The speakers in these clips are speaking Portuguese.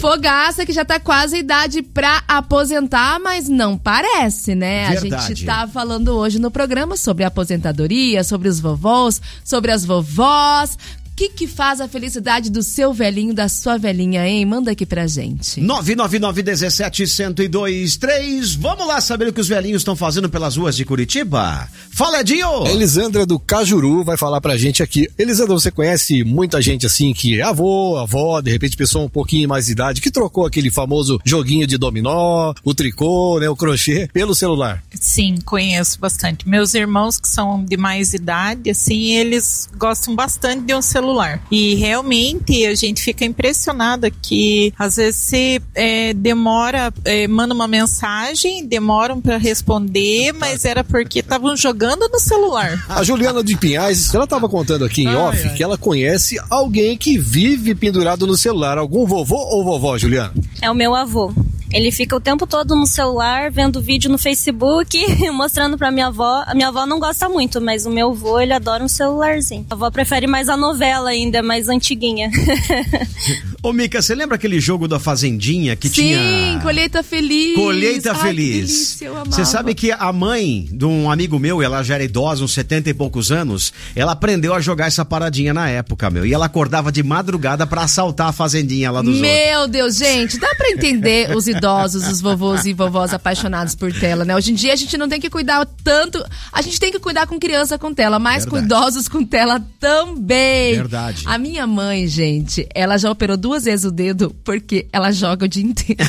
Fogaça que já tá quase a idade pra aposentar, mas não parece, né? Verdade. A gente tá falando hoje no programa sobre a aposentadoria, sobre os vovôs, sobre as vovós. O que faz a felicidade do seu velhinho, da sua velhinha, hein? Manda aqui pra gente. 999-17-1023. Vamos lá saber o que os velhinhos estão fazendo pelas ruas de Curitiba. Fala, Edinho! Elisandra do Cajuru vai falar pra gente aqui. Elisandra, você conhece muita gente assim que é avó, de repente pessoa um pouquinho mais de idade, que trocou aquele famoso joguinho de dominó, o tricô, né, o crochê, pelo celular? Sim, conheço bastante. Meus irmãos que são de mais idade, assim, eles gostam bastante de um celular. E realmente a gente fica impressionada que às vezes se demora, manda uma mensagem, demoram para responder, mas era porque estavam jogando no celular. A Juliana de Pinhais, ela estava contando aqui em off que ela conhece alguém que vive pendurado no celular. Algum vovô ou vovó, Juliana? É o meu avô. Ele fica o tempo todo no celular, vendo vídeo no Facebook, mostrando pra minha avó. A minha avó não gosta muito, mas o meu avô, ele adora um celularzinho. A avó prefere mais a novela ainda, mais antiguinha. Ô, Mica, você lembra aquele jogo da Fazendinha que tinha... Sim, Colheita Feliz. Colheita Ai, Feliz. Que delícia, eu amava. Você sabe que a mãe de um amigo meu, ela já era idosa, uns 70 e poucos anos, ela aprendeu a jogar essa paradinha na época, meu. E ela acordava de madrugada pra assaltar a Fazendinha lá dos outros. Meu Deus, gente, dá pra entender os idosos, os vovôs e vovós apaixonados por tela, né? Hoje em dia a gente não tem que cuidar tanto, a gente tem que cuidar com criança com tela, mas com idosos com tela também. Verdade. A minha mãe, gente, ela já operou 2 vezes o dedo porque ela joga o dia inteiro.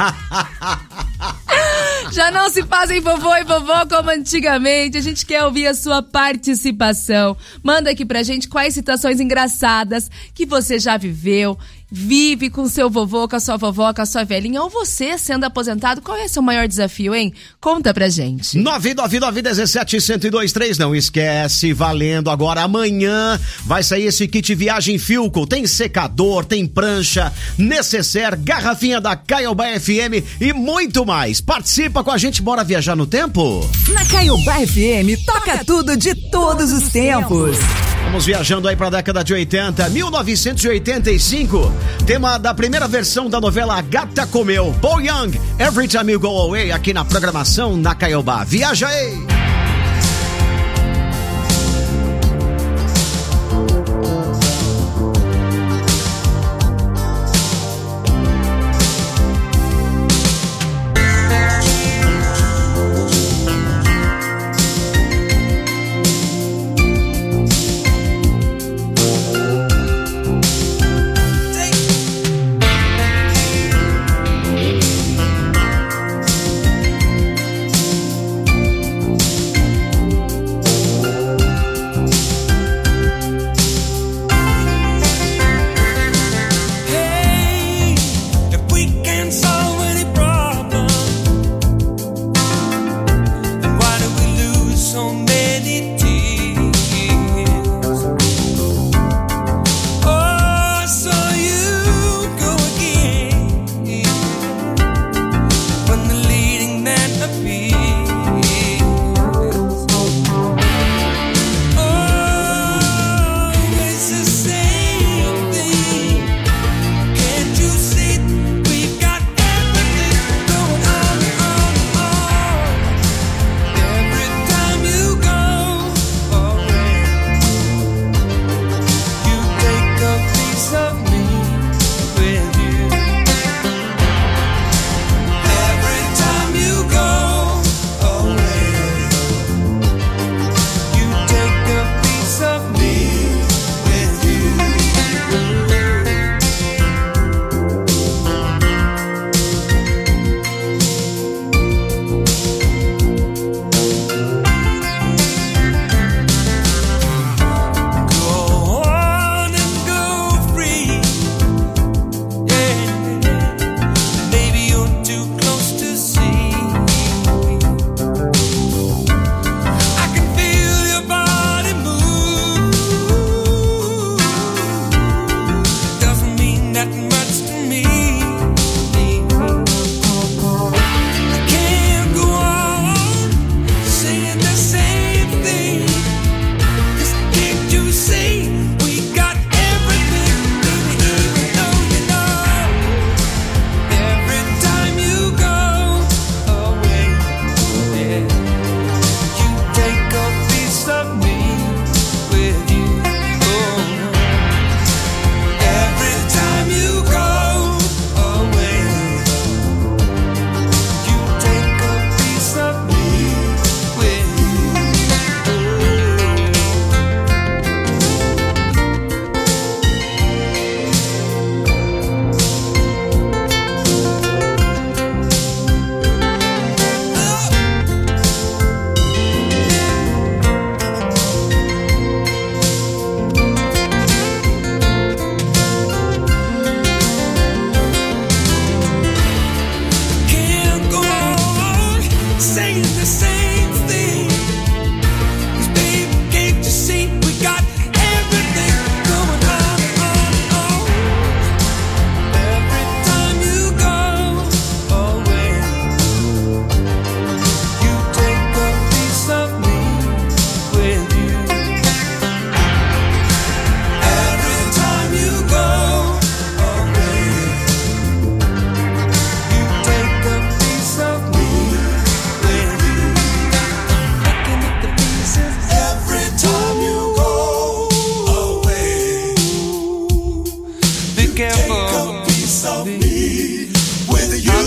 Já não se fazem vovô e vovó como antigamente. A gente quer ouvir a sua participação. Manda aqui pra gente quais situações engraçadas que você já viveu, vive com seu vovô, com a sua vovó, com a sua velhinha, ou você sendo aposentado. Qual é o seu maior desafio, hein? Conta pra gente. 999-17-1023. Não esquece, valendo agora. Amanhã vai sair esse kit viagem Philco. Tem secador, tem prancha, necessaire, garrafinha da Caiobá FM e muito mais. Participa com a gente, bora viajar no tempo? Na Caiobá FM, toca tudo de todos os tempos. Vamos viajando aí pra década de 80, 1985. Tema da primeira versão da novela A Gata Comeu. Paul Young, Every Time You Go Away, aqui na programação na Caiobá. Viaja aí! me with you.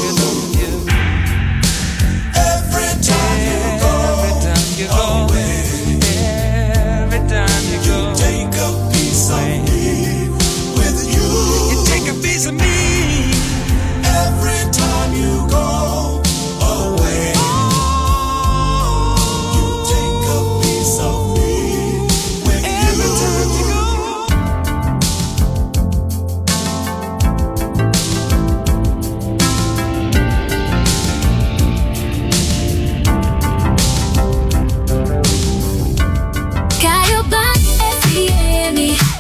Every time you go away, every time you go, you take a piece of me with you. You take a piece of me every time you go away. You take a piece of me with every time you go. Caiobá FM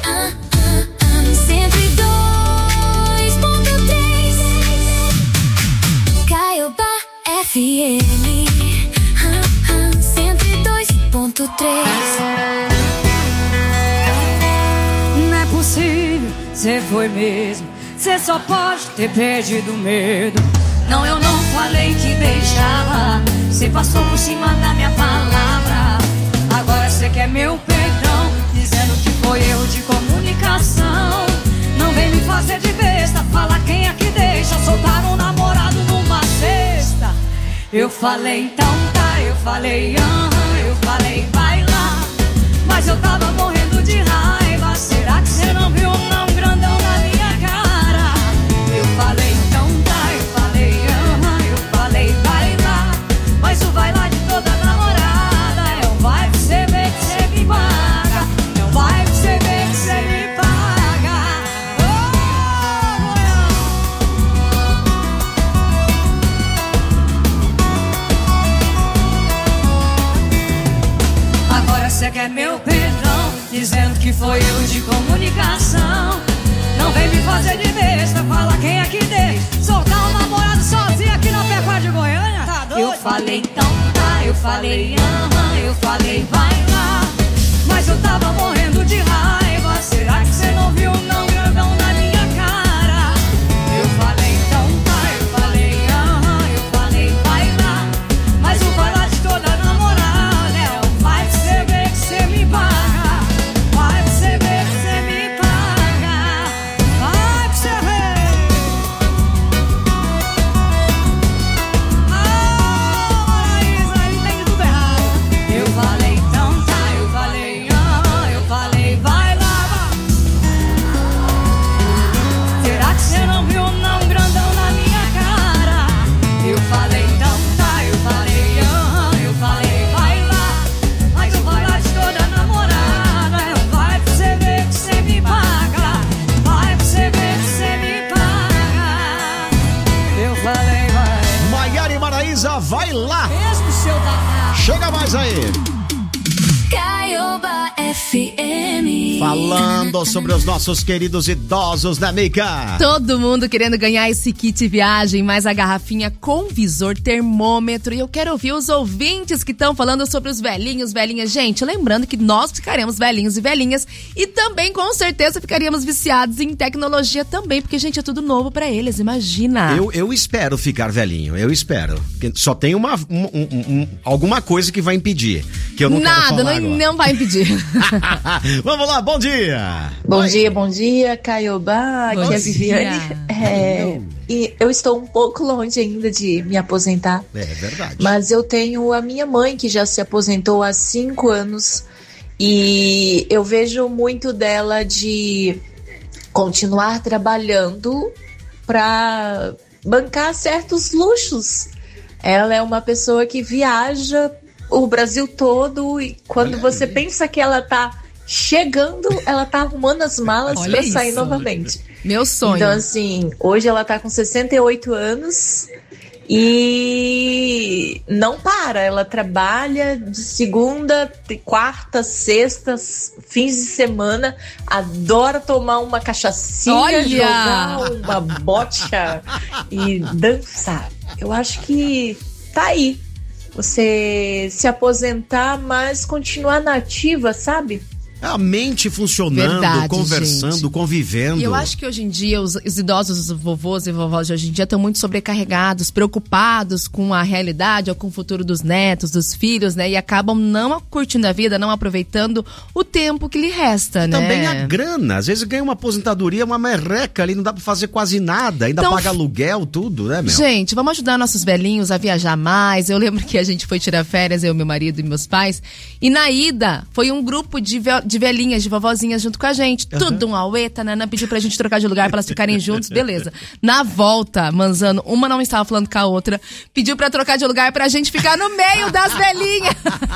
102.3. Caiobá FM 102.3. Não é possível, cê foi mesmo. Cê só pode ter perdido medo. Não, eu não falei que deixava. Cê passou por cima da minha palavra. Agora cê quer meu perdão, dizendo que foi erro de comunicação. Não vem me fazer de besta, fala quem é que deixa soltar um namorado numa sexta. Eu falei então tá, eu falei eu falei vai lá. Mas eu tava morrendo de raiva. Será que cê não viu não grandão na minha cara? Eu falei então tá, eu falei eu falei vai lá. Mas o vai lá de toda namorada é um vai que cê vê que cê me paga. É um vai que cê vê que cê me paga. Agora cê quer meu perdão, dizendo que foi erro de comunicação. Não vem me fazer de besta, fala quem é que deixa soltar um namorado sozinho aqui na Pecuária de Goiânia. Tá doido? Eu falei então tá, eu falei eu falei vai lá. Mas eu tava morrendo de raiva. Será que cê não viu não grandão na minha cara? Eu falei então tá, eu falei vai lá. Mas o vai lá de toda namorada é um vai que cê vê que cê me paga. Vai que cê vê que cê me paga. Vai que cê vê. Maraísa, ele tem tudo errado. Eu falei então tá, eu falei vai lá. Será que cê não viu não grandão na minha cara? Eu falei então tá, eu falei vai lá. Mas o vai lá de toda namorada é um vai que cê vê que cê me paga. Vai que cê vê que cê me paga. Eu falei vai. Maiara e Maraísa, vai lá. Mesmo seu danado. Chega mais aí. Caiobá FM. Falando sobre os nossos queridos idosos, né, Mica? Todo mundo querendo ganhar esse kit viagem, mais a garrafinha com visor, termômetro. E eu quero ouvir os ouvintes que estão falando sobre os velhinhos, velhinhas. Gente, lembrando que nós ficaremos velhinhos e velhinhas e também, com certeza, ficaríamos viciados em tecnologia também, porque, gente, é tudo novo pra eles, imagina. Eu espero ficar velhinho, eu espero. Porque só tem alguma coisa que vai impedir, que eu não quero falar agora. Não vai impedir. Vamos lá, bom dia! Bom dia, Caiobá, aqui é a Viviane. E eu estou um pouco longe ainda de me aposentar. É verdade. Mas eu tenho a minha mãe que já se aposentou há 5 anos e eu vejo muito dela de continuar trabalhando para bancar certos luxos. Ela é uma pessoa que viaja o Brasil todo e quando você pensa que ela tá chegando, ela tá arrumando as malas para sair novamente. Meu sonho. Então, assim, hoje ela tá com 68 anos e não para. Ela trabalha de segunda, quarta, sexta, fins de semana. Adora tomar uma cachaçinha, jogar uma bocha e dançar. Eu acho que tá aí. Você se aposentar, mas continuar na ativa, sabe? A mente funcionando, Verdade, conversando, gente. convivendo. E eu acho que hoje em dia os idosos, os vovôs e vovós de hoje em dia estão muito sobrecarregados, preocupados com a realidade ou com o futuro dos netos, dos filhos, né? E acabam não curtindo a vida, não aproveitando o tempo que lhe resta, né? Também a grana. Às vezes ganha uma aposentadoria, uma merreca ali, não dá pra fazer quase nada. Ainda Então, paga aluguel, tudo, né, meu? Gente, vamos ajudar nossos velhinhos a viajar mais. Eu lembro que a gente foi tirar férias, eu, meu marido e meus pais. E na ida, foi um grupo de velhinhas, de vovozinhas junto com a gente. Tudo um auê, Tananã pediu pra gente trocar de lugar pra elas ficarem juntos, beleza. Na volta, Manzano, uma não estava falando com a outra, pediu pra trocar de lugar pra gente ficar no meio das velhinhas.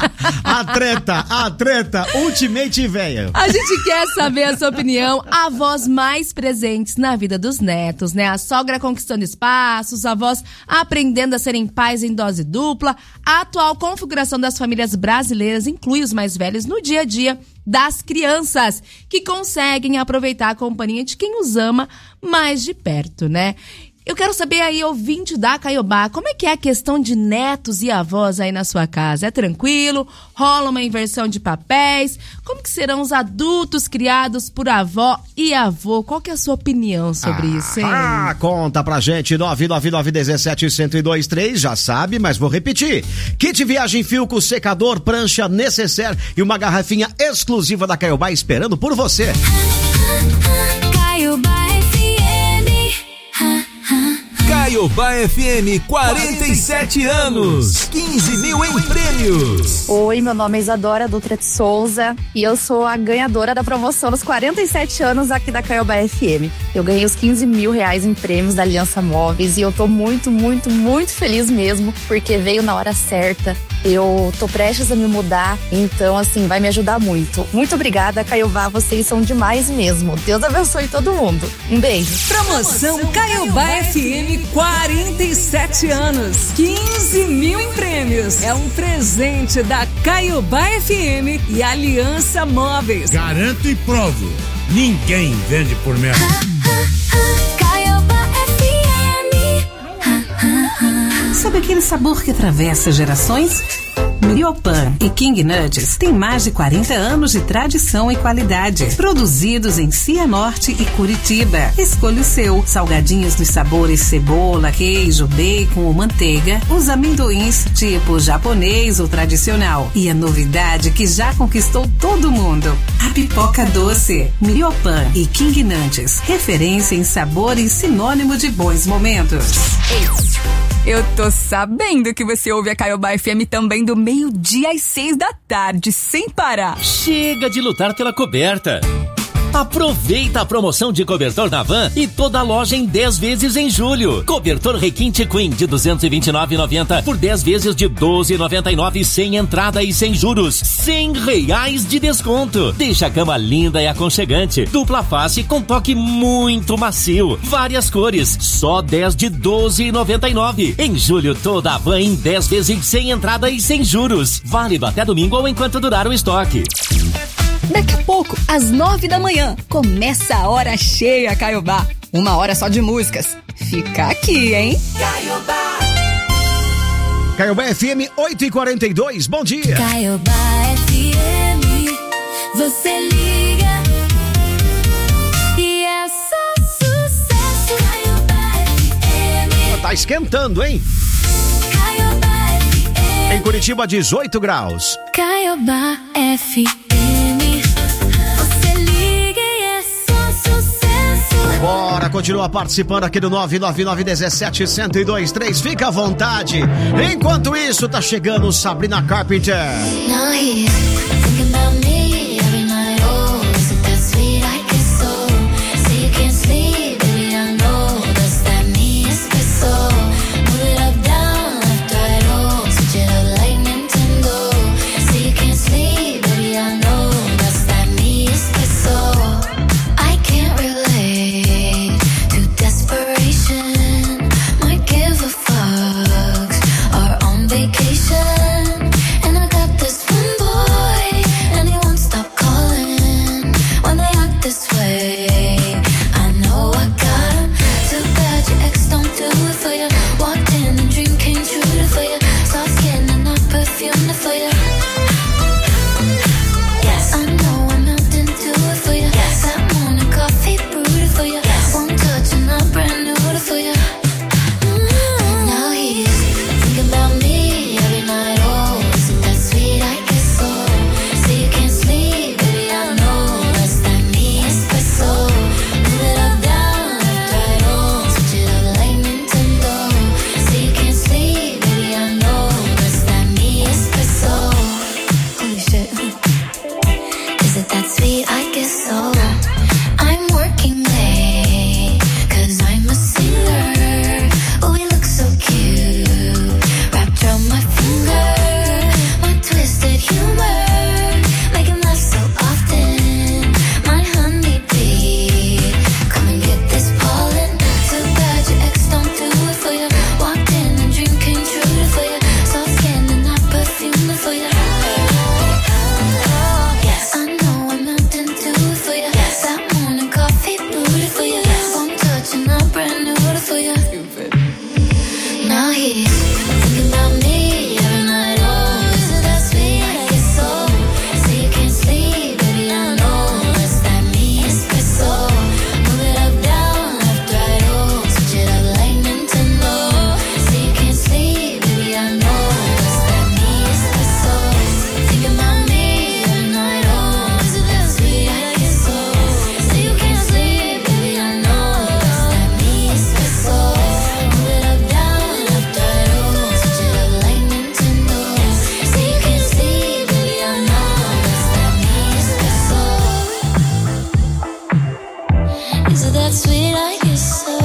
A treta, ultimate véia. A gente quer saber a sua opinião. Avós mais presentes na vida dos netos, né? A sogra conquistando espaços, avós aprendendo a serem pais em dose dupla. A atual configuração das famílias brasileiras inclui os mais velhos no dia a dia das crianças, que conseguem aproveitar a companhia de quem os ama mais de perto, né? Eu quero saber aí, ouvinte da Caiobá, como é que é a questão de netos e avós aí na sua casa? É tranquilo? Rola uma inversão de papéis? Como que serão os adultos criados por avó e avô? Qual que é a sua opinião sobre isso, hein? Conta pra gente, 999-17-1023, já sabe, mas vou repetir. Kit viagem Filco, secador, prancha, necessaire e uma garrafinha exclusiva da Caiobá esperando por você. Caiobá Caiobá FM, 47 anos, 15 mil em prêmios. Oi, meu nome é Isadora Dutra de Souza e eu sou a ganhadora da promoção dos 47 anos aqui da Caiobá FM. Eu ganhei os 15 mil reais em prêmios da Aliança Móveis e eu tô muito, muito, muito feliz mesmo, porque veio na hora certa. Eu tô prestes a me mudar, então assim, vai me ajudar muito. Muito obrigada, Caiobá, vocês são demais mesmo. Deus abençoe todo mundo. Um beijo. Promoção Caiobá FM 47 anos, 15 mil em prêmios. É um presente da Caiobá FM e Aliança Móveis. Garanto e provo, ninguém vende por menos. Caiobá FM. Sabe aquele sabor que atravessa gerações? Mriopan e King Nuts têm mais de 40 anos de tradição e qualidade. Produzidos em Cianorte e Curitiba. Escolha o seu. Salgadinhos dos sabores cebola, queijo, bacon ou manteiga. Os amendoins tipo japonês ou tradicional. E a novidade que já conquistou todo mundo. A pipoca doce. Mriopan e King Nuts. Referência em sabor e sinônimo de bons momentos. Eu tô sabendo que você ouve a Caiobá FM também do meio-dia às 6 da tarde, sem parar. Chega de lutar pela coberta. Aproveita a promoção de cobertor na Van e toda a loja em 10 vezes em julho. Cobertor Requinte Queen de R$ 229,90 por 10 vezes de R$ 12,99 sem entrada e sem juros. R$100 de desconto. Deixa a cama linda e aconchegante. Dupla face com toque muito macio. Várias cores. Só 10 de R$ 12,99. Em julho, toda a Van em 10 vezes sem entrada e sem juros. Válido até domingo ou enquanto durar o estoque. Daqui a pouco, às 9 da manhã, começa a Hora Cheia Caiobá. 1 hora só de músicas. Fica aqui, hein? Caiobá FM 8h42, bom dia. Caiobá FM, você liga e é só sucesso. Caiobá FM. Tá esquentando, hein? Caiobá FM. Em Curitiba, 18 graus. Caiobá FM. Você liga e é só sucesso. Bora, continua participando aqui do 999-17-1023. Fica à vontade. Enquanto isso, tá chegando Sabrina Carpenter. Now he's thinking about me every night. Oh, is it that sweet I get so? Say you can't sleep, baby, I know. Does that mean it's so? Move it up, down, left, right, oh. Switch it up like Nintendo. Say you can't sleep, baby, I know. Does that mean it's so? I can't relate to desperation. Might give a fucks. Are on vacation. And I got this one boy, and he wants sleep. Thinking about me every night. Oh, is it that sweet? I get so. Say you can't sleep, baby, I know. That's that me espresso. Move it up, down, left, right. Oh, switch it up like Nintendo. Say you can't sleep, baby, I know. That's that me espresso. Thinking about me every night. Oh, is it that sweet? I get so. Say you can't sleep, baby, I know. That's that me espresso. Move it up, down, left, right. Oh, switch it up like Nintendo. Say you can't sleep, baby, I know. That's that me espresso. Is it that sweet? I guess so.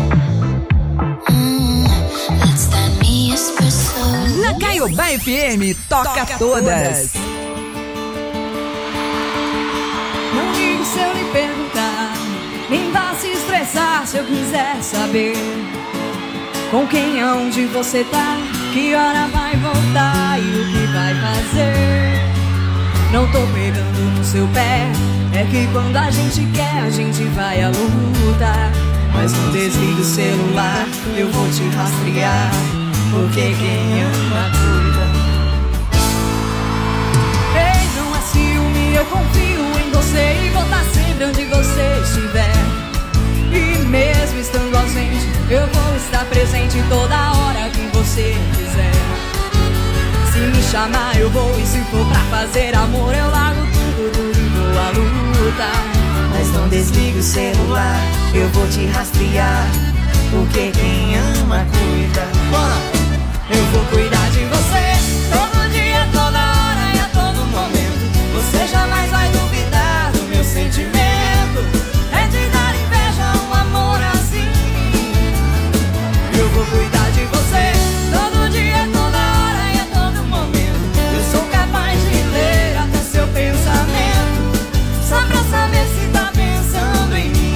That's that me espresso. Na Caiobá FM, toca todas. Não ligue se eu lhe perguntar, nem vá se estressar se eu quiser saber com quem, aonde você tá, que hora vai voltar e o que vai fazer. Não tô pegando no seu pé, é que quando a gente quer, a gente vai à luta. Mas não desligue o celular, eu vou te rastrear, porque quem ama cuida. Ei, não é ciúme, eu confio em você e vou estar sempre onde você estiver. E mesmo estando ausente, eu vou estar presente toda hora que você quiser. Se me chamar eu vou, e se for pra fazer amor eu largo tudo e vou à luta. Mas não desligue o celular, eu vou te rastrear, porque quem ama cuida. Bora! Eu vou cuidar de você todo dia, toda hora e a todo momento. Você jamais vai duvidar do meu sentimento. É de dar inveja um amor assim. Eu vou cuidar de você todo dia, toda hora e a todo momento. Eu sou capaz de ler até seu pensamento, só pra saber se tá pensando em mim.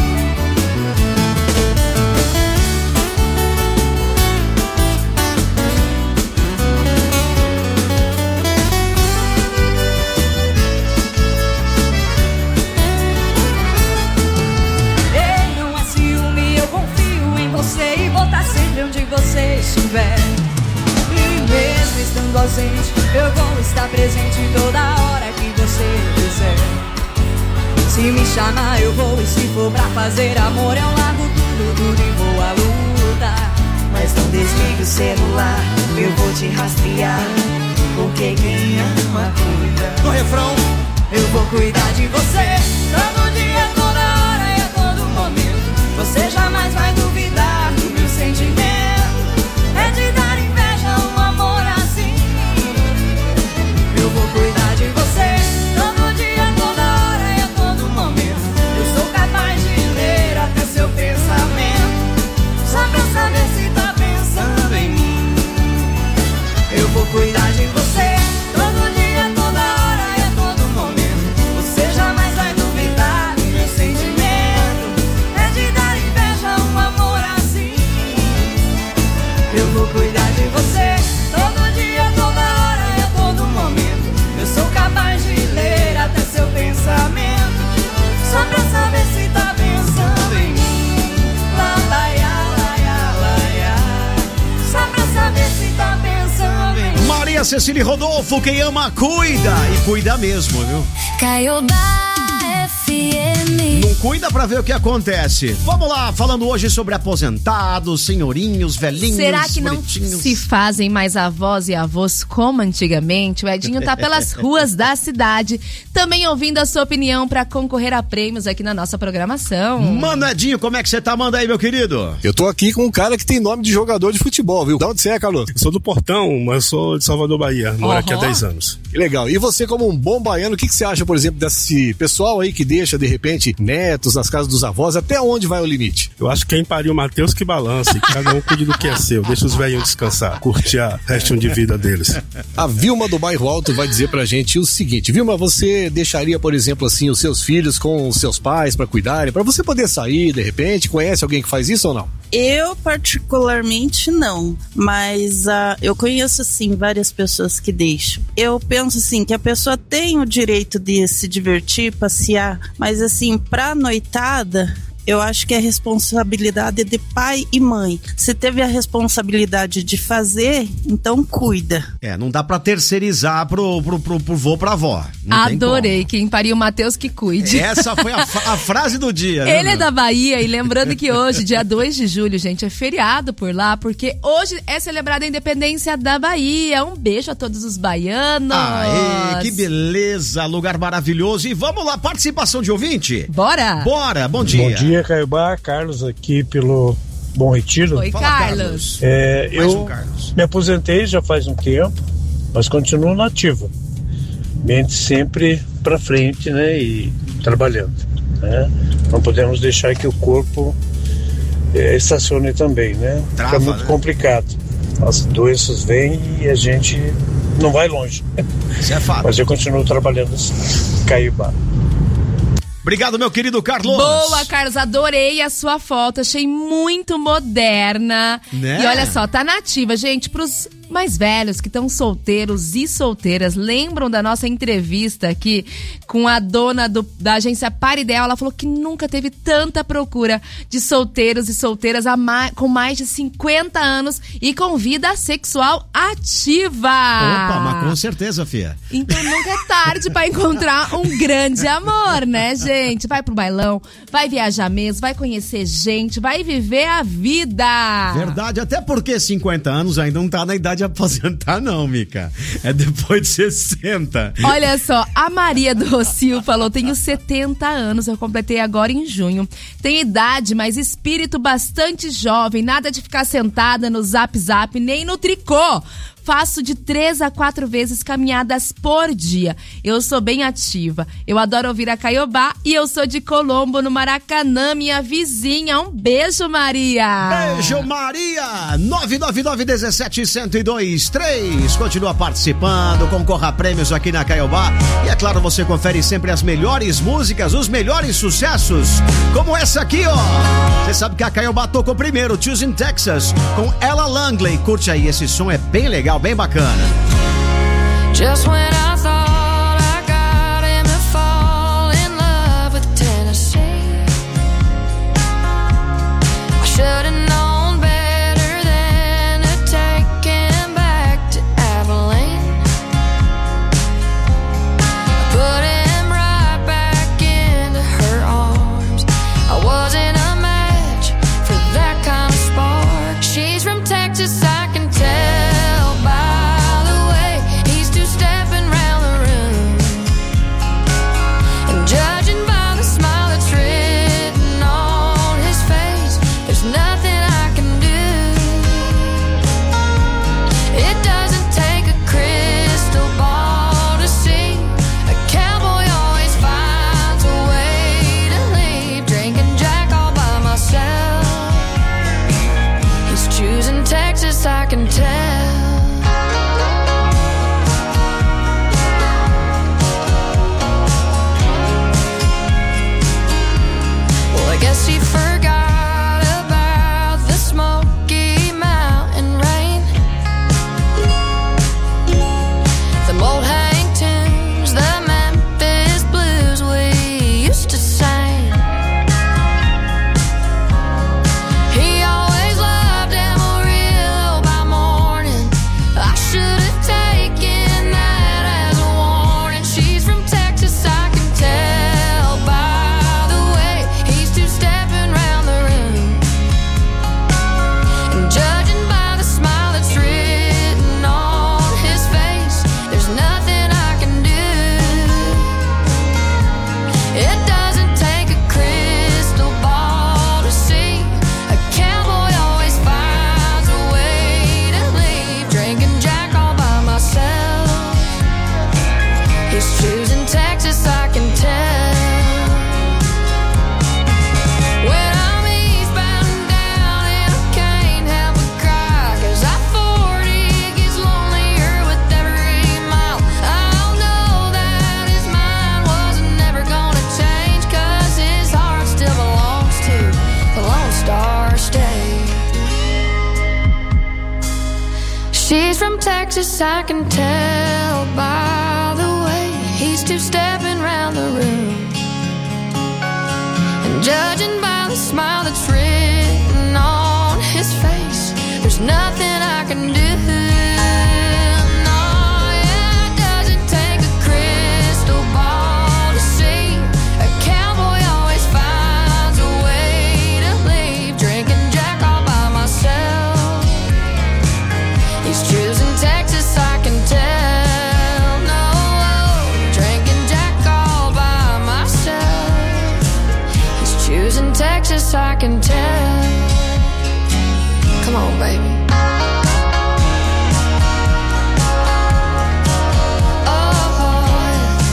Ei, não é ciúme, eu confio em você e vou estar sempre onde você estiver. E mesmo estando ausente, eu vou estar presente toda hora que você quiser. Se me chamar eu vou, e se for pra fazer amor eu largo tudo e vou à luta. Mas não desligue o celular, eu vou te rastrear, porque quem ama cuida. No refrão, eu vou cuidar de você todo dia, toda hora e a todo momento. Você jamais vai duvidar do meu sentimento. É de dar inveja um amor assim. Eu vou cuidar de você todo dia, toda hora e a todo momento. Eu sou capaz de ler até seu pensamento, só pra saber se tá pensando em mim. Eu vou cuidar de você todo dia, toda hora e a todo momento. Você jamais vai duvidar do meu sentimento. É de dar inveja um amor assim. Eu vou cuidar de você todo dia, toda hora e a todo momento. Eu sou capaz de ler até seu pensamento, só pra saber se tá pensando em mim. Lá, lá, só pra saber se tá pensando em mim. Maria Cecília Rodolfo, quem ama cuida, e cuida mesmo, viu? Caiobá FM. Não cuida pra ver o que acontece. Vamos lá, falando hoje sobre aposentados, senhorinhos, velhinhos, Será que não bonitinhos. se fazem mais avós e avós como antigamente? O Edinho tá pelas ruas da cidade, também ouvindo a sua opinião pra concorrer a prêmios aqui na nossa programação. Mano, Edinho, como é que você tá? Manda aí, meu querido. Eu tô aqui com um cara que tem nome de jogador de futebol, viu? De onde você é, Carlos? Eu sou do Portão, mas eu sou de Salvador, Bahia. Moro aqui há 10 anos. Que legal. E você, como um bom baiano, o que você acha, por exemplo, desse pessoal aí que deixa, de repente, netos nas casas dos avós? Até onde vai o limite? Eu acho que quem pariu o Matheus que balance. Cada um cuide do que é seu. Deixa os velhinhos descansar. Curtir a resto de vida deles. A Vilma do Bairro Alto vai dizer pra gente o seguinte. Vilma, você deixaria, por exemplo, assim, os seus filhos com os seus pais pra cuidarem? Pra você poder sair, de repente? Conhece alguém que faz isso ou não? Eu, particularmente, não. Mas eu conheço, assim, várias pessoas que deixam. Eu penso, assim, que a pessoa tem o direito de se divertir, passear, mas, assim, pra noitada, eu acho que é responsabilidade de pai e mãe. Você teve a responsabilidade de fazer, então cuida. Não dá pra terceirizar pro vô, pra avó. Adorei, quem pariu o Matheus que cuide. Essa foi a frase do dia, né? Ele é da Bahia e lembrando que hoje, dia 2 de julho, gente, é feriado por lá, porque hoje é celebrada a independência da Bahia. Um beijo a todos os baianos. Aê, que beleza, lugar maravilhoso. E vamos lá, participação de ouvinte? Bora! Bom dia. Bom dia, Caiobá. Carlos aqui pelo Bom Retiro. Oi, Carlos. Eu me aposentei já faz um tempo, mas continuo na ativa. Mente sempre pra frente, né? E trabalhando, né? Não podemos deixar que o corpo estacione também, né? Fica muito complicado. As doenças vêm e a gente não vai longe. Isso é fato. Mas eu continuo trabalhando assim. Caiobá. Obrigado, meu querido Carlos. Boa, Carlos, adorei a sua foto, achei muito moderna. Né? E olha só, tá nativa, gente, pros mais velhos que estão solteiros e solteiras, lembram da nossa entrevista aqui com a dona da agência Par Ideal? Ela falou que nunca teve tanta procura de solteiros e solteiras com mais de 50 anos e com vida sexual ativa. Opa, mas com certeza, fia. Então nunca é tarde pra encontrar um grande amor, né, gente? Vai pro bailão, vai viajar mesmo, vai conhecer gente, vai viver a vida. Verdade, até porque 50 anos ainda não tá na idade de aposentar não, Mica. É depois de 60. Olha só, a Maria do Rocio falou, tenho 70 anos, eu completei agora em junho. Tenho idade, mas espírito bastante jovem, nada de ficar sentada no Zap Zap, nem no tricô. Faço de 3 a 4 vezes caminhadas por dia. Eu sou bem ativa. Eu adoro ouvir a Caiobá e eu sou de Colombo, no Maracanã, minha vizinha. Um beijo, Maria. Beijo, Maria. 999-17-1023. Continua participando, concorra a prêmios aqui na Caiobá. E é claro, você confere sempre as melhores músicas, os melhores sucessos. Como essa aqui, ó. Você sabe que a Caiobá tocou primeiro, Choosing Texas, com Ella Langley. Curte aí, esse som é bem legal, bem bacana. Just when I thought I got him to fall in love with Tennessee, I should have known better than to take him back to Abilene. I put him right back into her arms. I wasn't a match for that kind of spark. She's from Texas, I can tell. I can tell. Well, I guess he forgot about the Smoky Mountain rain, the old hang tunes, the Memphis blues we used to sing. He always loved Amarillo by morning. I should have taken that as a warning. She's from Texas, I can tell by the way he's two-stepping round the room. And judging by the smile that's written on his face, there's nothing I can do. It doesn't take a crystal ball to see. A cowboy always finds a way to leave. Drinking Jack all by myself. He's choosing Texas, I can tell. When I'm eastbound and down and I can't help but cry, 'cause I-40 gets lonelier with every mile. I'll know that his mind wasn't never gonna change, 'cause his heart still belongs to the Lone Star State. She's from Texas, I can tell by the way he's two-stepping round the room. And judging by a smile that's written on his face. There's nothing I can do. Texas, I can tell. Come on, baby. Oh,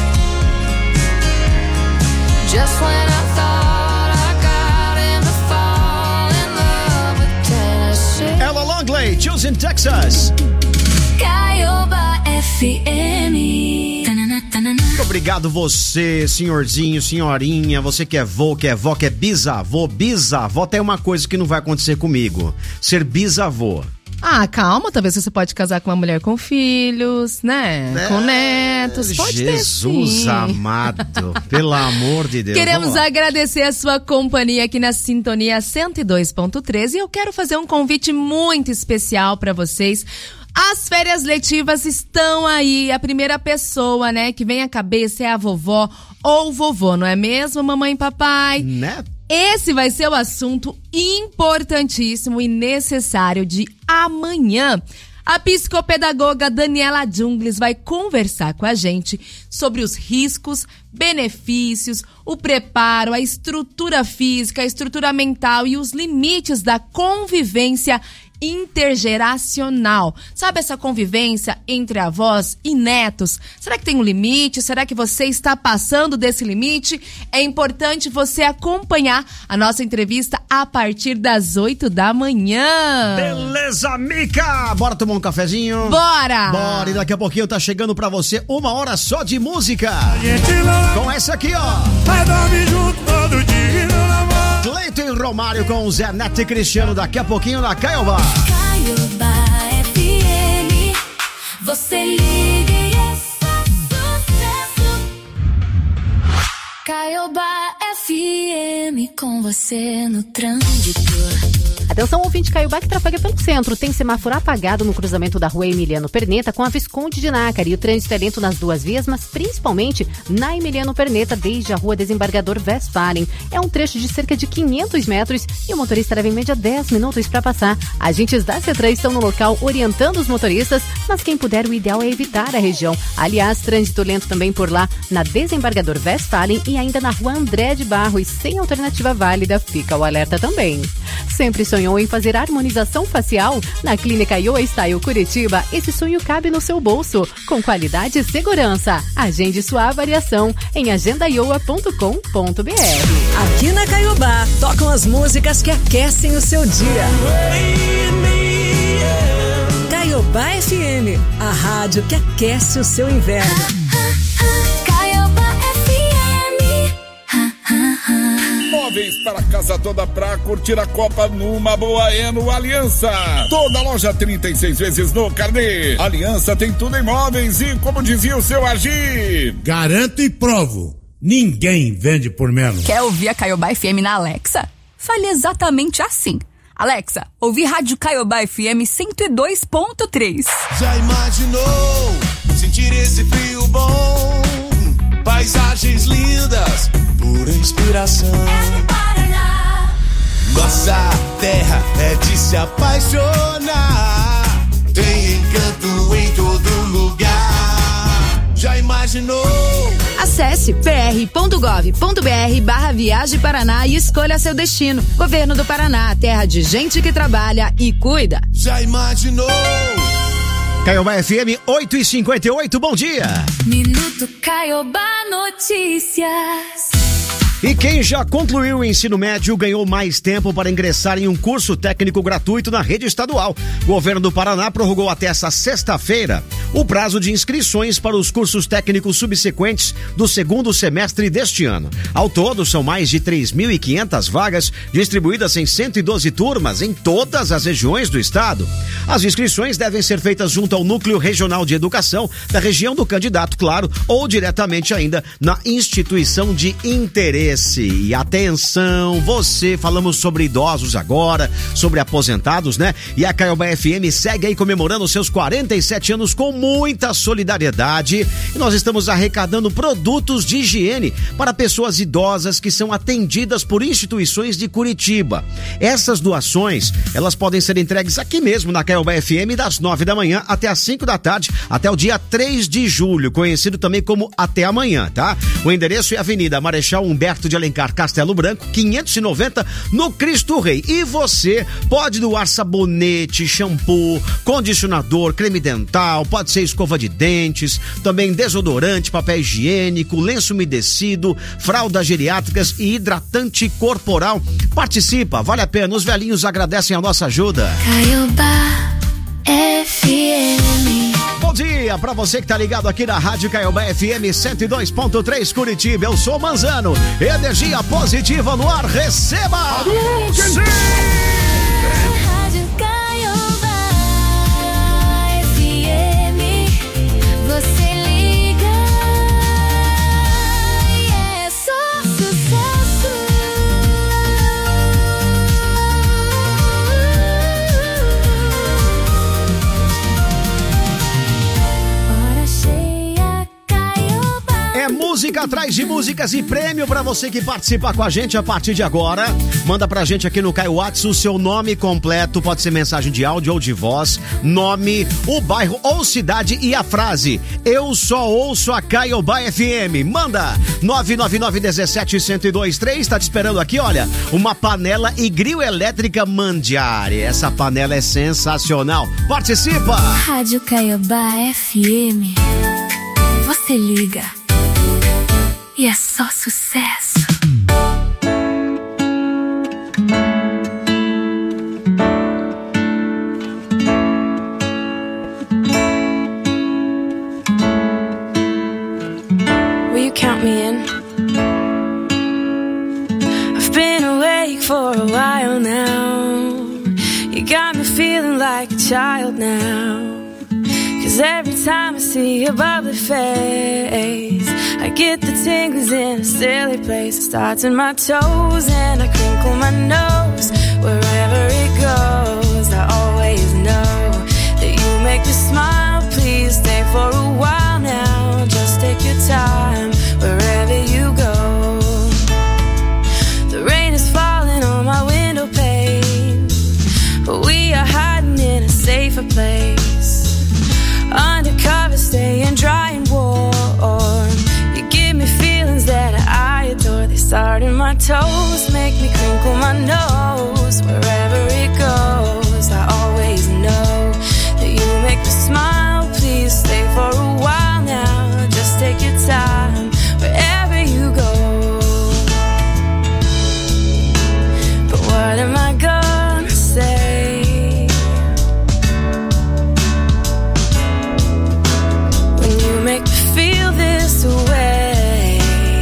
just when I thought I got him to fall in love with Tennessee. Ella Longley, Choosing Texas. Caioba FM. Muito obrigado você, senhorzinho, senhorinha, você que é vô, que é vó, que é bisavô. Bisavó tem uma coisa que não vai acontecer comigo, ser bisavô. Ah, calma, talvez você pode casar com uma mulher com filhos, né? Com netos, pode Jesus ter, sim. amado, pelo amor de Deus. Queremos agradecer a sua companhia aqui na Sintonia 102.13 e eu quero fazer um convite muito especial para vocês. As férias letivas estão aí, a primeira pessoa, né, que vem à cabeça é a vovó ou vovô, não é mesmo, mamãe e papai? Né? Esse vai ser o assunto importantíssimo e necessário de amanhã. A psicopedagoga Daniela Jungles vai conversar com a gente sobre os riscos, benefícios, o preparo, a estrutura física, a estrutura mental e os limites da convivência intergeracional. Sabe essa convivência entre avós e netos? Será que tem um limite? Será que você está passando desse limite? É importante você acompanhar a nossa entrevista a partir das 8 da manhã. Beleza, Mica! Bora tomar um cafezinho? Bora! Bora! E daqui a pouquinho tá chegando pra você 1 hora só de música. Com essa aqui, ó. Vai dormir junto todo dia, meu amor. Cleiton e Romário com o Zé Neto e Cristiano daqui a pouquinho na Caioba. Caioba FM, você liga e é só sucesso. Caioba FM, com você no trânsito. Atenção, ouvinte Caioba que trafega pelo centro. Tem semáforo apagado no cruzamento da rua Emiliano Perneta com a Visconde de Nácar. E o trânsito é lento nas duas vias, mas principalmente na Emiliano Perneta, desde a rua Desembargador Westphalen. É um trecho de cerca de 500 metros e o motorista leva em média 10 minutos para passar. Agentes da CETRAN estão no local orientando os motoristas, mas quem puder, o ideal é evitar a região. Aliás, trânsito lento também por lá na Desembargador Westphalen e ainda na rua André de Barros. Sem alternativa válida, fica o alerta também. Sempre sonhou em fazer harmonização facial? Na Clínica Yoa Style Curitiba, esse sonho cabe no seu bolso, com qualidade e segurança. Agende sua avaliação em agendaioa.com.br. Aqui na Caioba, tocam as músicas que aquecem o seu dia. Caioba FM, a rádio que aquece o seu inverno. Móveis para casa toda pra curtir a Copa numa boa é no Aliança. Toda loja 36 vezes no carnê. Aliança tem tudo em móveis e, como dizia o seu Agir, garanto e provo, ninguém vende por menos. Quer ouvir a Caioba FM na Alexa? Fale exatamente assim. Alexa, ouvi Rádio Caioba FM 102.3. Já imaginou sentir esse frio bom? Paisagens lindas, pura inspiração. É no Paraná. Nossa terra é de se apaixonar. Tem encanto em todo lugar. Já imaginou? Acesse pr.gov.br/Viagem Paraná e escolha seu destino. Governo do Paraná, terra de gente que trabalha e cuida. Já imaginou? Caioba FM 8h58, bom dia! Minuto Caioba Notícias. E quem já concluiu o ensino médio ganhou mais tempo para ingressar em um curso técnico gratuito na rede estadual. O governo do Paraná prorrogou até essa sexta-feira o prazo de inscrições para os cursos técnicos subsequentes do segundo semestre deste ano. Ao todo, são mais de 3.500 vagas distribuídas em 112 turmas em todas as regiões do estado. As inscrições devem ser feitas junto ao Núcleo Regional de Educação da região do candidato, claro, ou diretamente ainda na instituição de interesse. interesse e atenção, você, falamos sobre idosos agora, sobre aposentados, né? E a Caiobá FM segue aí comemorando seus 47 anos com muita solidariedade e nós estamos arrecadando produtos de higiene para pessoas idosas que são atendidas por instituições de Curitiba. Essas doações, elas podem ser entregues aqui mesmo na Caiobá FM das 9 da manhã até as 5 da tarde, até o dia 3 de julho, conhecido também como até amanhã, tá? O endereço é Avenida Marechal Humberto de Alencar, Castelo Branco, 590, no Cristo Rei. E você pode doar sabonete, shampoo, condicionador, creme dental, pode ser escova de dentes, também desodorante, papel higiênico, lenço umedecido, fraldas geriátricas e hidratante corporal. Participa, vale a pena, os velhinhos agradecem a nossa ajuda. Caiobá FM. Bom dia pra você que tá ligado aqui na Rádio Caiobá FM 102.3 Curitiba. Eu sou Manzano. Energia positiva no ar. Receba! Rádio Caiobá FM. Você liga e é só sucesso. Hora cheia, Caiobá. É música atrás de músicas e prêmio pra você que participa com a gente a partir de agora. Manda pra gente aqui no Caio Whats o seu nome completo, pode ser mensagem de áudio ou de voz, nome, o bairro ou cidade e a frase: eu só ouço a Caiobá FM. Manda 999-17-1023, tá te esperando aqui, olha, uma panela e grill elétrica Mandiari. Essa panela é sensacional. Participa! Rádio Caiobá FM. Você liga e é só sucesso. Will you count me in? I've been awake for a while now. You got me feeling like a child now. 'Cause every time I see your bubbly face, I get the tingles in a silly place. It starts in my toes and I crinkle my nose. Wherever it goes, I always know that you make me smile. Please stay for a while now. Just take your time wherever you go. The rain is falling on my window pane, but we are hiding in a safer place. Undercover, staying dry and warm. You give me feelings that I adore. They start in my toes, make me crinkle my nose. Wherever it goes, I always know that you make me smile. Please stay for a while now. Just take your time wherever you go. But what am I gonna say? Make me feel this way.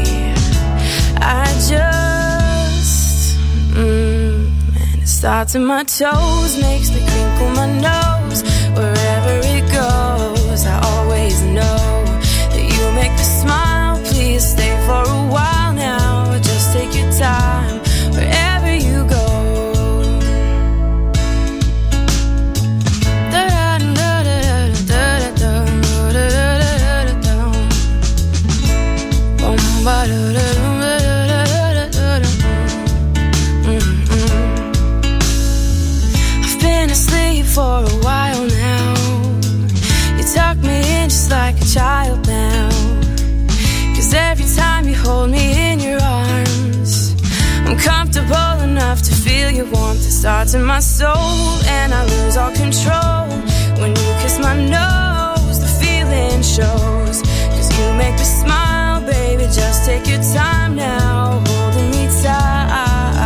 I just and it starts in my toes, makes me crinkle my nose. Wherever it goes, I always know that you make me smile. Please stay for a while now. Just take your time wherever you go. I've been asleep for a while now. You tuck me in just like a child now. 'Cause every time you hold me in your arms, I'm comfortable enough to feel your warmth. It starts in my soul and I lose all control. When you kiss my nose, the feeling shows. 'Cause you make me smile, baby, just take your time now, holding me tight.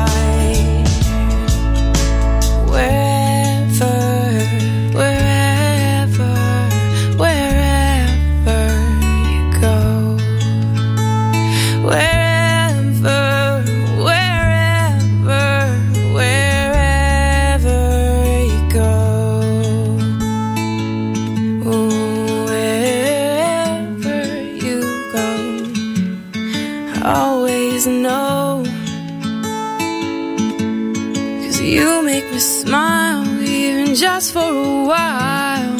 Wherever you go. Wherever you just for a while.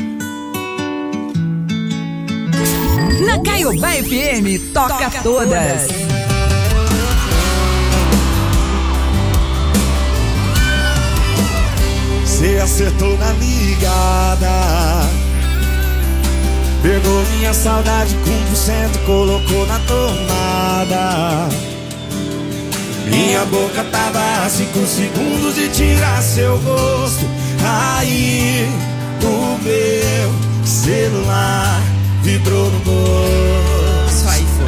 Na Caiobá FM, toca todas. Cê acertou na ligada, pegou minha saudade com 1%, colocou na tomada. Minha boca tava a 5 segundos de tirar seu rosto. Aí o meu celular vibrou no bolso. Aí foi.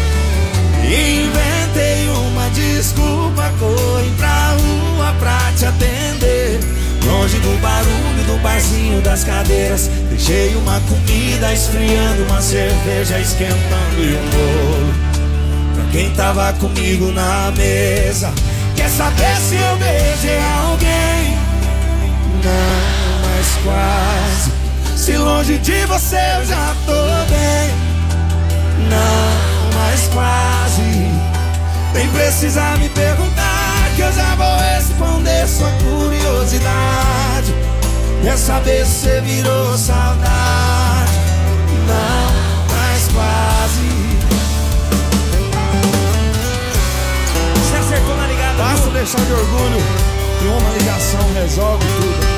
Inventei uma desculpa, corri pra rua pra te atender. Longe do barulho do barzinho das cadeiras, deixei uma comida esfriando, uma cerveja esquentando e um bolo pra quem tava comigo na mesa. Quer saber se eu beijei alguém? Não, mas quase. Se longe de você eu já tô bem. Não, mas quase. Nem precisa me perguntar, que eu já vou responder sua curiosidade. Quer saber se você virou saudade? Não, mas quase. Você acertou na ligada. Basta deixar de orgulho e uma ligação resolve tudo.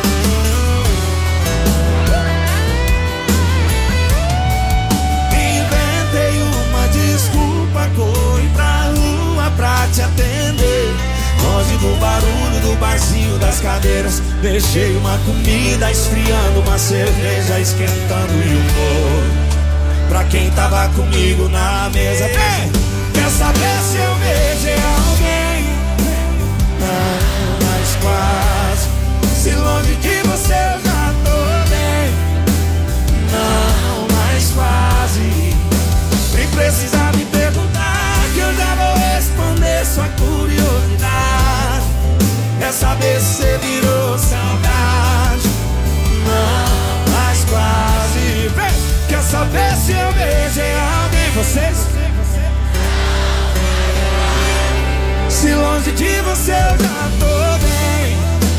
Inventei uma desculpa, corri pra rua pra te atender. Longe do barulho do barzinho das cadeiras, deixei uma comida esfriando, uma cerveja esquentando e um bolo pra quem tava comigo na mesa. Vem! Quer saber se eu beijei alguém? Não, mas quase. Se longe de você eu já tô bem. Não, mas quase. Nem precisa me perguntar, que eu já vou responder sua curiosidade. Quer saber se você virou saudade? Não, mas quase. Vem! Quer saber se eu beijei alguém? Vocês? Se longe de você eu já tô bem.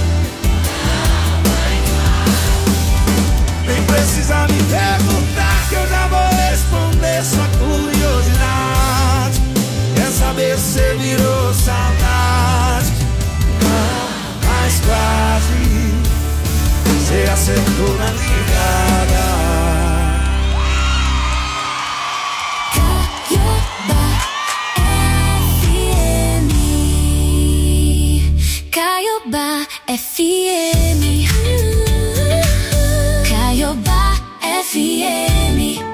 Nem precisa me perguntar, que eu já vou responder sua curiosidade. Quer saber se você virou saudade? Não, mas quase. Você acertou na ligada. Caiobá FM. Caiobá FM.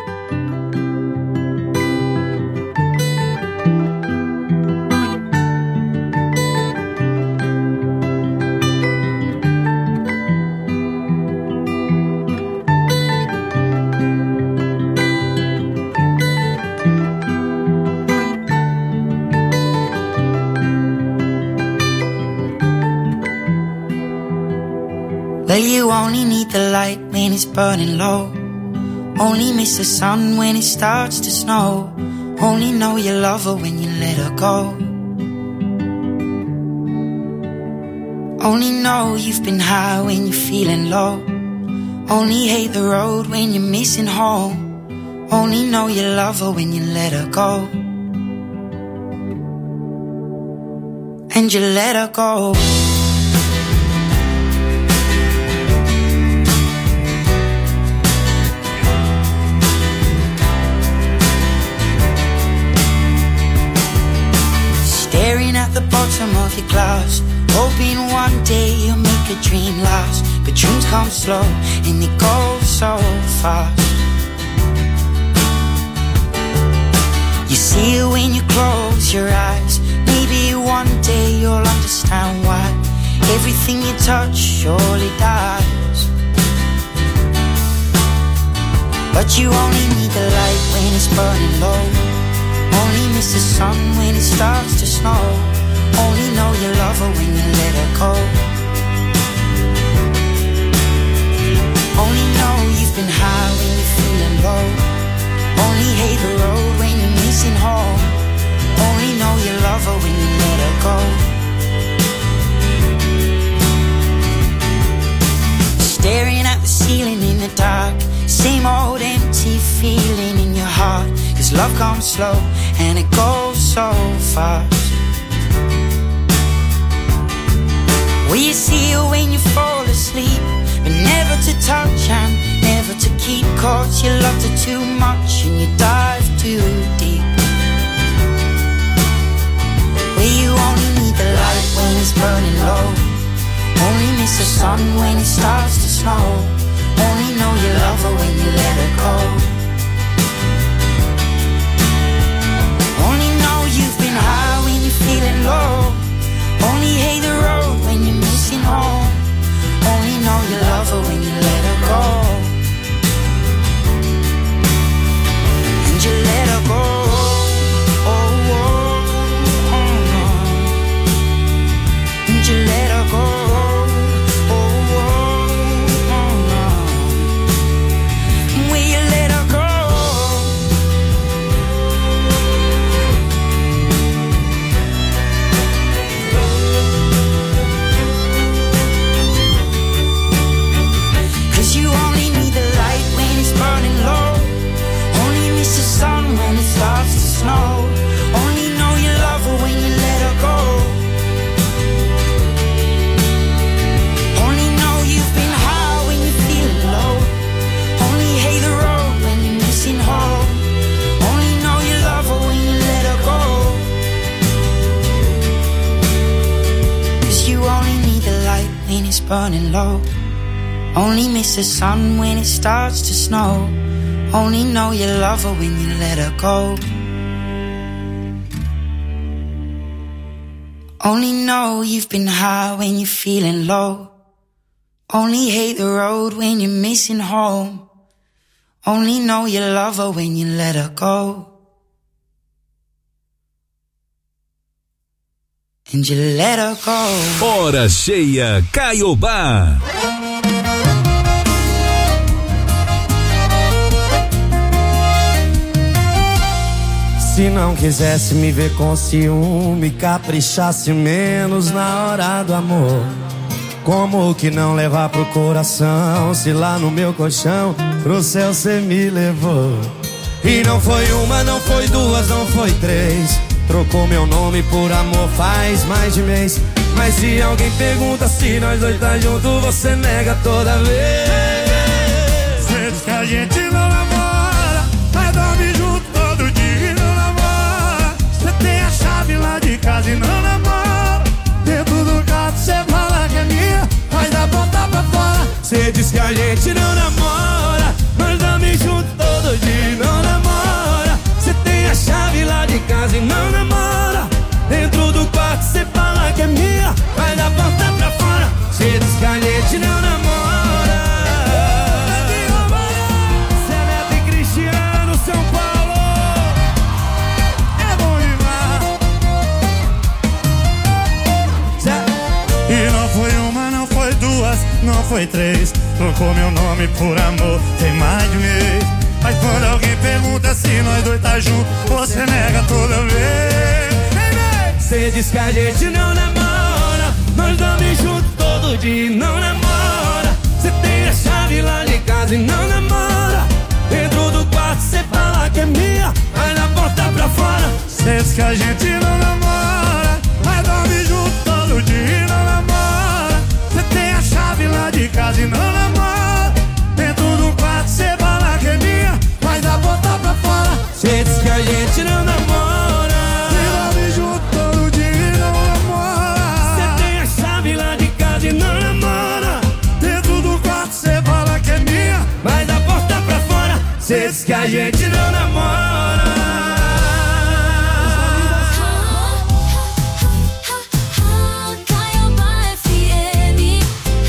Well, you only need the light when it's burning low. Only miss the sun when it starts to snow. Only know you love her when you let her go. Only know you've been high when you're feeling low. Only hate the road when you're missing home. Only know you love her when you let her go. And you let her go. Staring at the bottom of your glass, hoping one day you'll make a dream last. But dreams come slow and they go so fast. You see it when you close your eyes. Maybe one day you'll understand why everything you touch surely dies. But you only need the light when it's burning low. Only miss the sun when it starts to snow. Only know you love her when you let her go. Only know you've been high when you're feeling low. Only hate the road when you're missing home. Only know you love her when you let her go. same old empty feeling in your heart. 'Cause love comes slow and it goes so fast. Will you see her when you fall asleep? But never to touch and never to keep. 'Cause you loved her too much and you dive too deep. Where you only need the light when it's burning low. Only miss the sun when it starts to snow. Only know you love her when you let her go. Only know you've been high when you're feeling low. Only hate the road when you're missing home. Only know you love her when you let her go. And you let her go. Oh, oh, oh, oh. And you let her go. Starts to snow. Only know you love her when you let her go. Only know you've been high when you're feeling low. Only hate the road when you're missing home. Only know you love her when you let her go. 'Cause you only need the light when it's burning low. Only miss the sun when it starts to snow. Only know you love her when you let her go. Only know you've been high when you're feeling low. Only hate the road when you're missing home. Only know you love her when you let her go. And you let her go. Hora cheia, Caiobá. Se não quisesse me ver com ciúme, caprichasse menos na hora do amor. Como que não levar pro coração, se lá no meu colchão pro céu cê me levou? E não foi uma, não foi duas, não foi três. Trocou meu nome por amor faz mais de mês. Mas se alguém pergunta se nós dois tá junto, você nega toda vez. Cê diz que a gente não namora, mas dorme junto todo dia e não namora. Cê tem a chave lá de casa e não namora. Dentro do carro cê fala que é minha, mas dá ponta pra fora. Cê diz que a gente não namora, mas dorme junto todo dia e não namora. Cê tem a chave lá de casa e não namora. Dentro do quarto cê fala que é minha, mas dá porta pra fora. Cê diz que a gente não namora. Cê é Neto e Cristiano, São Paulo. É bom demais. E não foi uma, não foi duas, não foi três. Trocou meu nome por amor, tem mais de um mês. Mas quando alguém pergunta se nós dois tá junto, você nega toda vez. Cê diz que a gente não namora, nós dorme junto todo dia e não namora. Cê tem a chave lá de casa e não namora. Dentro do quarto cê fala que é minha, mas na porta pra fora. Cê diz que a gente não namora, mas dorme junto todo dia e não namora. Cê tem a chave lá de casa e não namora. Dentro do quarto cê fala que é minha, mas na porta pra fora. Cê diz que a gente não namora, e não namora. Dentro do quarto cê fala que é minha, mas da porta pra fora. Cê diz que a gente não namora. Caiobá FM.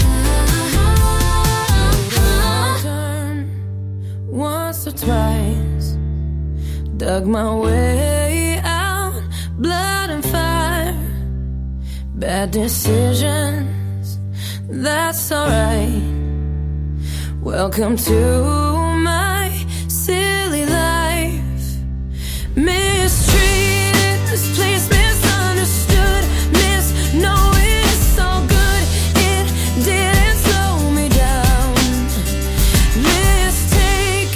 Once or twice, dug my way out, blood and fire, bad decisions. That's alright. Welcome to my silly life. Mistreated, misplaced, misunderstood, misknowing it's so good it didn't slow me down. Mistaken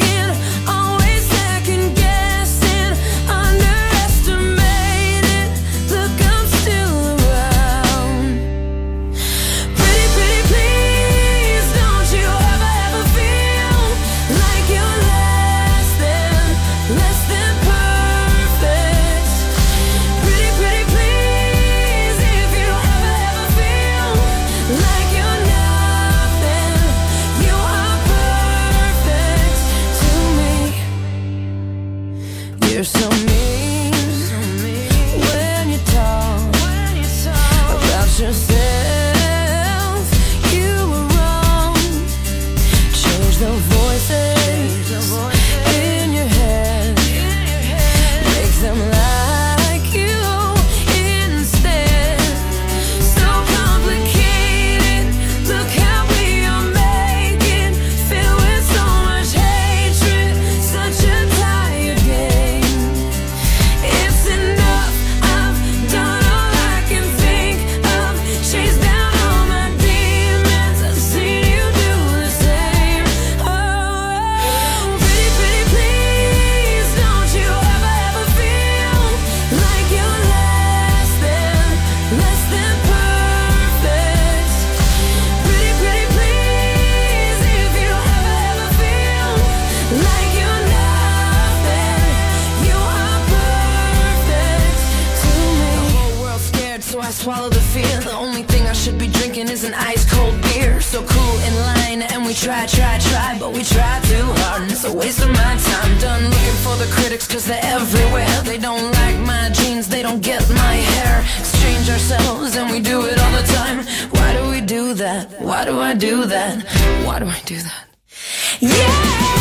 line and we try, but we try too hard and it's a waste of my time. Done looking for the critics cause they're everywhere. They don't like my jeans, they don't get my hair. Exchange ourselves and we do it all the time. Why do we do that? Why do I do that? Why do I do that? Yeah!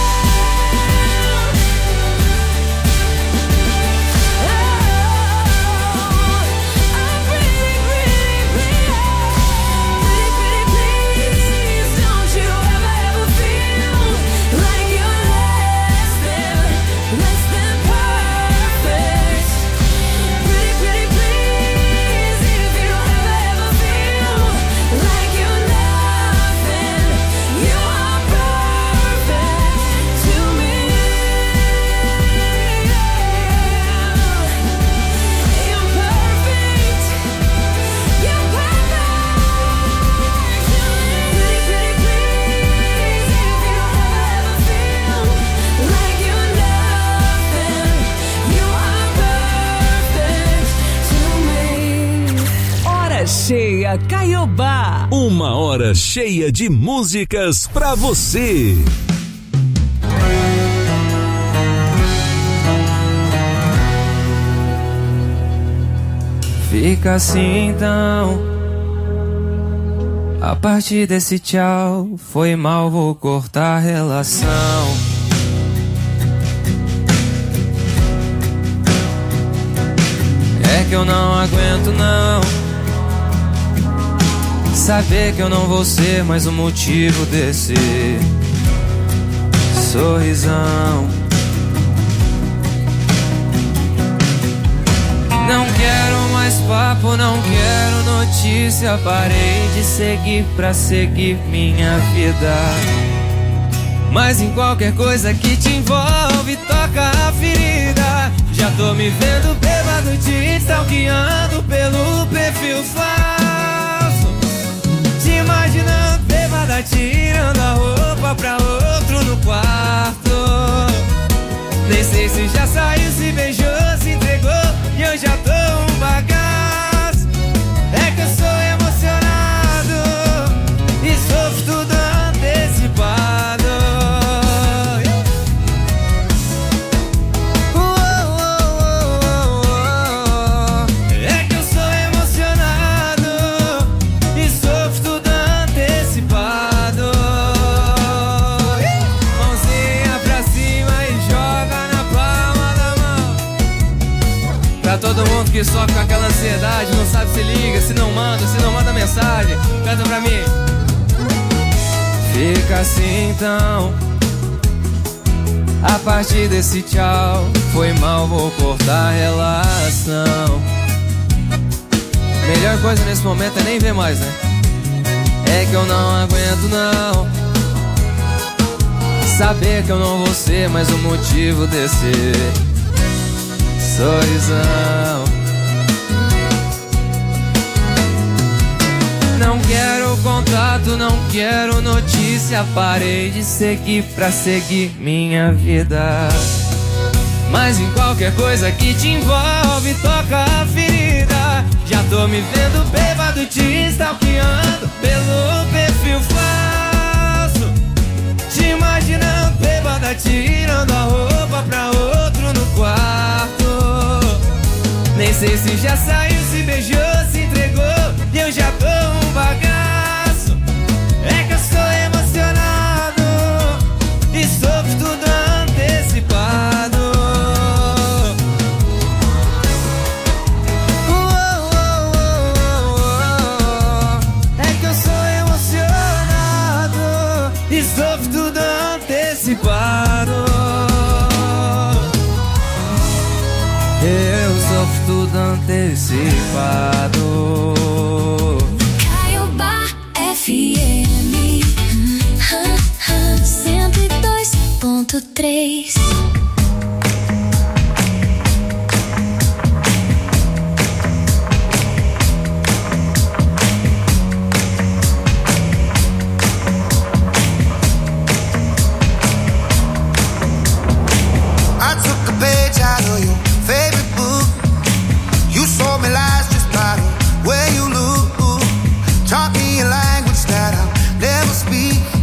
Cheia Caiobá. Uma hora cheia de músicas pra você. Fica assim então. A partir desse tchau, foi mal, vou cortar a relação. É que eu não aguento não saber que eu não vou ser mais o motivo desse sorrisão. Não quero mais papo, não quero notícia. Parei de seguir pra seguir minha vida. Mas em qualquer coisa que te envolve, toca a ferida. Já tô me vendo bêbado, te stalkeando pelo perfil falso. Te imaginando bêbada, tirando a roupa pra outro no quarto. Nem sei se já saiu, se beijou, se entregou, e eu já tô um bagaço. É que eu sou emocionado e sofro tudo antecipado. É que eu sou emocionado e sofro tudo antecipado. Mãozinha pra cima e joga na palma da mão. Pra todo mundo que sofre com aquela ansiedade, não sabe se liga, se não manda mensagem, canta pra mim. Fica assim então. A partir desse tchau, foi mal, vou cortar a relação. Melhor coisa nesse momento é nem ver mais, né? É que eu não aguento não saber que eu não vou ser mais o motivo desse sorrisão. Não quero contato, não quero notícia. Parei de seguir pra seguir minha vida. Mas em qualquer coisa que te envolve, toca a ferida. Já tô me vendo bêbado, te stalkeando pelo perfil falso. Te imaginando bêbada, tirando a roupa pra outro no quarto. Nem sei se já saiu, se beijou, se entregou, e eu já tô um bagaço. É que eu sou emocionado e sofro tudo antecipado. É que eu sou emocionado e sofro tudo antecipado. Eu sofro tudo antecipado. Caiobá FM 102.3. I took a page out of your favorite book. You sold me lies just by the way you look. Taught me a language that I'll never speak.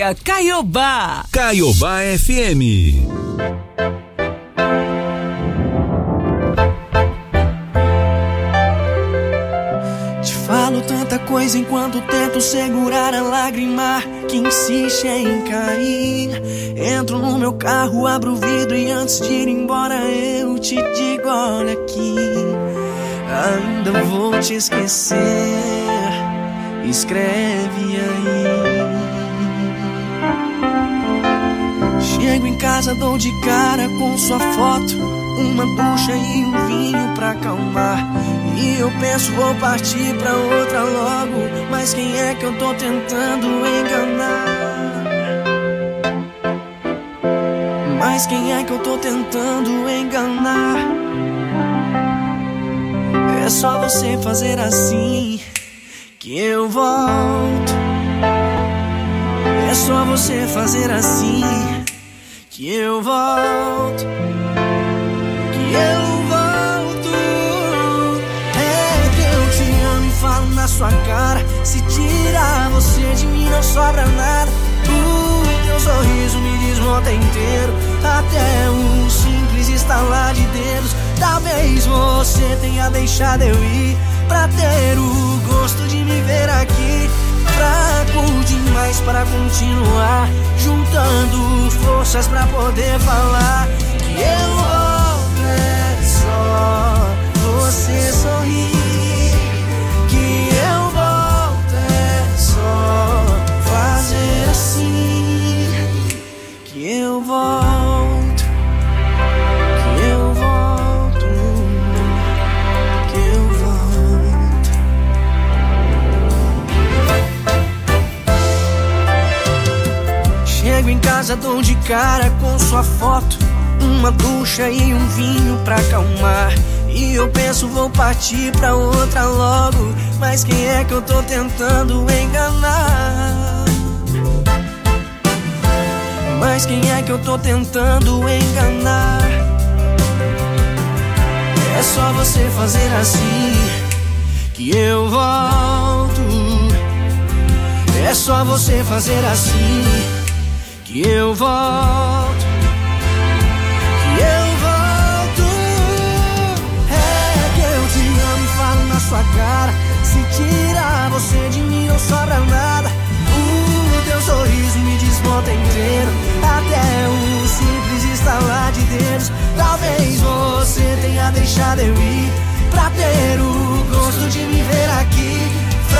Cheia Caiobá. Caiobá FM. Falo tanta coisa enquanto tento segurar a lágrima que insiste em cair. Entro no meu carro, abro o vidro e antes de ir embora eu te digo, olha aqui, ainda vou te esquecer, escreve aí. Chego em casa, dou de cara com sua foto, uma ducha e um vinho pra acalmar. E eu penso, vou partir pra outra logo, mas quem é que eu tô tentando enganar? Mas quem é que eu tô tentando enganar? É só você fazer assim que eu volto. É só você fazer assim que eu volto. Que eu volto. É que eu te amo e falo na sua cara. Se tirar você de mim não sobra nada. O teu sorriso me desmonta inteiro. Até um simples estalar de dedos. Talvez você tenha deixado eu ir pra ter o gosto de me ver aqui. Fraco demais para continuar, juntando forças pra poder falar que eu volto. É só você sorrir. Que eu volto. É só fazer assim. Que eu volto. Que eu volto. Que eu volto. Chego em casa, dou de cara com sua foto, uma ducha e um vinho pra acalmar. E eu penso, vou partir pra outra logo, mas quem é que eu tô tentando enganar? Mas quem é que eu tô tentando enganar? É só você fazer assim que eu volto. É só você fazer assim que eu volto. Que eu volto. É que eu te amo e falo na sua cara. Se tirar você de mim não sobra nada. O teu sorriso me desmonta inteiro. Até um simples estalar de dedos. Talvez você tenha deixado eu ir pra ter o gosto de me ver aqui.